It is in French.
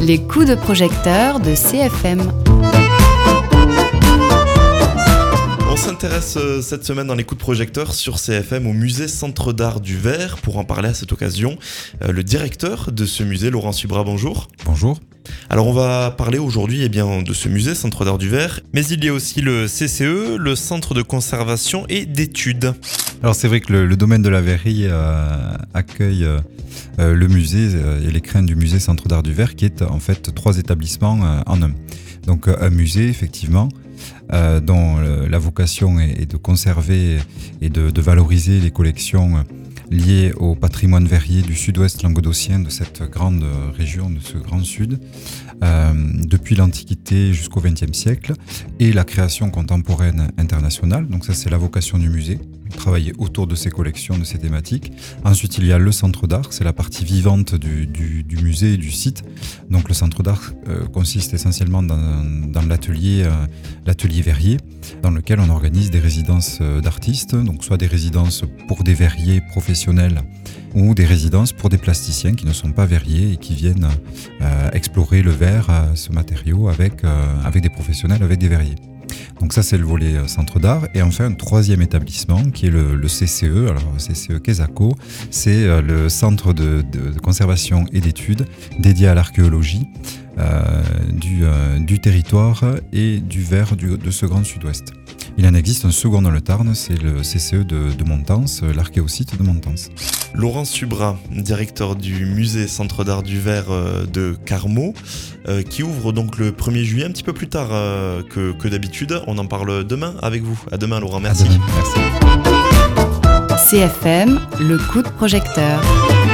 Les coups de projecteur de CFM. On s'intéresse cette semaine dans les coups de projecteur sur CFM au musée Centre d'Art du Ver. Pour en parler à cette occasion, le directeur de ce musée, Laurent Subra, bonjour. Bonjour. Alors on va parler aujourd'hui de ce musée Centre d'Art du Ver, mais il y a aussi le CCE, le Centre de conservation et d'études. Alors c'est vrai que le domaine de la verrerie accueille le musée et les crènes du musée Centre d'Art du Ver, qui est en fait 3 établissements en un. Donc un musée effectivement, dont la vocation est de conserver et de valoriser les collections liées au patrimoine verrier du sud-ouest languedocien, de cette grande région, de ce grand sud, depuis l'Antiquité jusqu'au XXe siècle, et la création contemporaine internationale. Donc ça, c'est la vocation du musée, travailler autour de ces collections, de ces thématiques. Ensuite, il y a le centre d'art, c'est la partie vivante du musée et du site. Donc le centre d'art consiste essentiellement dans l'atelier verrier, dans lequel on organise des résidences d'artistes, donc soit des résidences pour des verriers professionnels ou des résidences pour des plasticiens qui ne sont pas verriers et qui viennent explorer le verre, ce matériau, avec des professionnels, avec des verriers. Donc ça, c'est le volet centre d'art. Et enfin, un 3e établissement qui est le CCE. Alors CCE Quesaco, c'est le centre de conservation et d'études dédié à l'archéologie du territoire et du verre de ce grand sud-ouest. Il en existe un second dans le Tarn, c'est le CCE de Montans, l'archéosite de Montans. Laurent Subra, directeur du musée Centre d'Art du Ver de Carmaux, qui ouvre donc le 1er juillet, un petit peu plus tard que d'habitude. On en parle demain avec vous. À demain, Laurent, merci. À demain, merci. CFM, le coup de projecteur.